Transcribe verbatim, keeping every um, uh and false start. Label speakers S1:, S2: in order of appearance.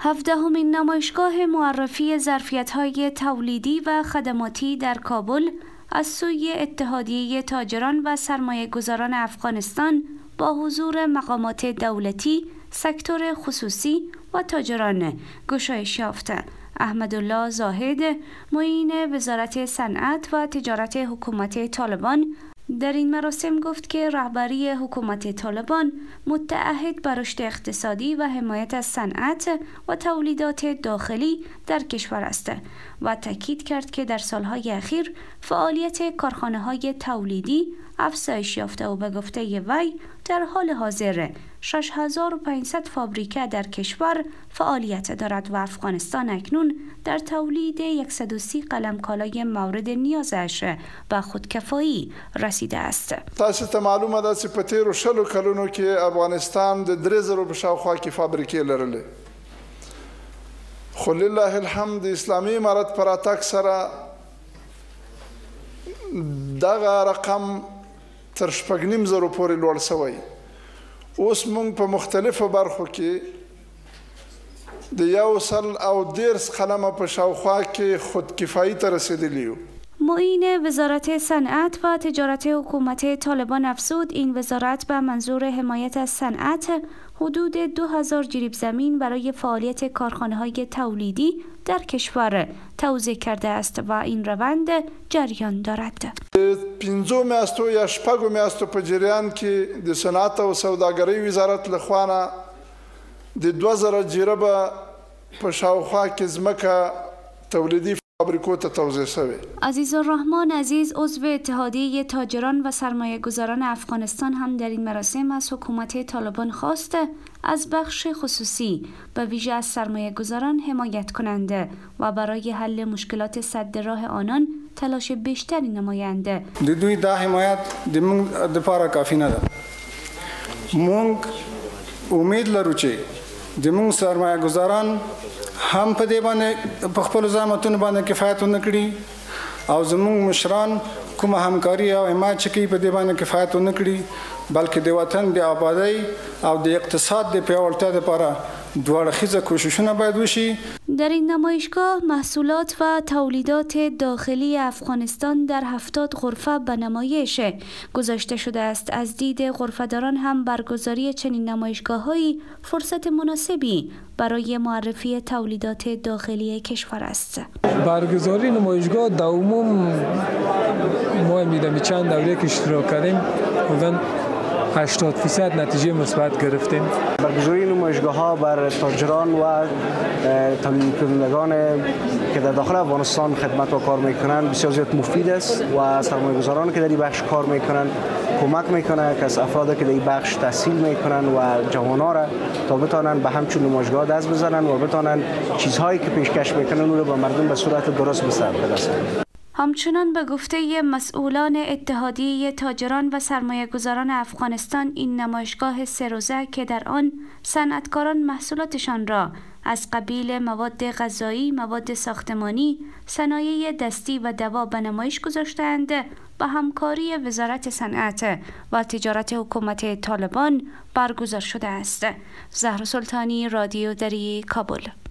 S1: هفدهمین نمایشگاه معرفی ظرفیت‌های تولیدی و خدماتی در کابل از سوی اتحادیه تاجران و سرمایه‌گذاران افغانستان با حضور مقامات دولتی، سکتور خصوصی و تاجران گشایش یافته. احمدالله زاهد، معین وزارت صنعت و تجارت حکومت طالبان، در این مراسم گفت که رهبری حکومت طالبان متعهد بر رشد اقتصادی و حمایت از صنعت و تولیدات داخلی در کشور است و تاکید کرد که در سالهای اخیر فعالیت کارخانه‌های تولیدی افزایش یافته و به گفته وی در حال حاضر شش هزار و پانصد فابریکه در کشور فعالیت دارد و افغانستان اکنون در تولید صد و سی قلم کالای مورد نیازش به خودکفایی رسیده است.
S2: تاسو ته معلومه ده چې په تیرو شلو کلونو کې افغانستان د درې زرو په شاوخوا کې فابریکې لرلې، خو لله الحمد د اسلامي امارت په راتګ سره دغه رقم تر شپږ نیم زرو پورې لوړ شوی. اوس موږ په مختلفو برخو کې د یو سل او دیرس قلمه په شاوخوا کې خودکفایی ته رسیدلی یو.
S1: معین وزارت صنعت و تجارت حکومت طالبان افزود این وزارت به منظور حمایت از صنعت حدود دو هزار جریب زمین برای فعالیت کارخانه‌های تولیدی در کشور توزیع کرده است و این روند جریان دارد.
S2: پنځو میاشتو یا شپږو میاشتو په جریان کې د صنعت او سوداګرۍ وزارت لخوا نه د دوه زره جریبه په شاوخوا کې ځمکه تولیدي فابریکو ته توزیع شوی.
S1: عزیزالرحمن عزیز، عضو اتحادیه تاجران و سرمایه‌گذاران افغانستان، هم در این مراسم از حکومت طالبان خواسته از بخش خصوصی به ویژه از سرمایه‌گذاران حمایت کننده و برای حل مشکلات سد راه آنان تلاش بیشتری نمایند.
S3: د دوی دا حمایت د موږ د لپاره کافی نه ده. موږ امید لرو چې د موږ سرمایه‌گذاران هم په دې باندې په خپل زحمتونو باندې کفایت ونه کړي او زموږ مشران کومه همکاري او حمایت چې کوي په دې باندې کفایت ونه کړي، بلکې د وطن د آبادی او د اقتصاد د پیاوړتیا لپاره دوړخیزه کوششونه باید وشي.
S1: در این نمایشگاه محصولات و تولیدات داخلی افغانستان در هفتاد غرفه به نمایش گذاشته شده است. از دید غرفه‌داران هم برگزاری چنین نمایشگاه‌هایی فرصت مناسبی برای معرفی تولیدات داخلی کشور است.
S4: برگزاری نمایشگاه در عموم ما می‌دونیم چند دوره که اشتراک کردیم بودن هشتاد فیصد نتیجه مثبت گرفتیم.
S5: برگزاری نمایشگاه‌ها بر تاجران و تولید کنندگان که در داخل افغانستان خدمت و کار میکنند بسیار زیاد مفید است و سرمایه‌گذاران که در این بخش کار میکنند کمک میکنه که از افرادی که در این بخش تحصیل میکنن و جوانان را تا بتوانند به همچون نمایشگاه دست بزنن و بتوانند چیزهایی که پیشکش میکنن اون رو به مردم به صورت درست به سر برسونند.
S1: همچنان به گفته مسئولان اتحادیه تاجران و سرمایه‌گذاران افغانستان، این نمایشگاه سه روزه که در آن صنعتکاران محصولاتشان را از قبیل مواد غذایی، مواد ساختمانی، صنایع دستی و دوا به نمایش گذاشتند، با همکاری وزارت صنعت و تجارت حکومت طالبان برگزار شده است. زهرا سلطانی، رادیو دری، کابل.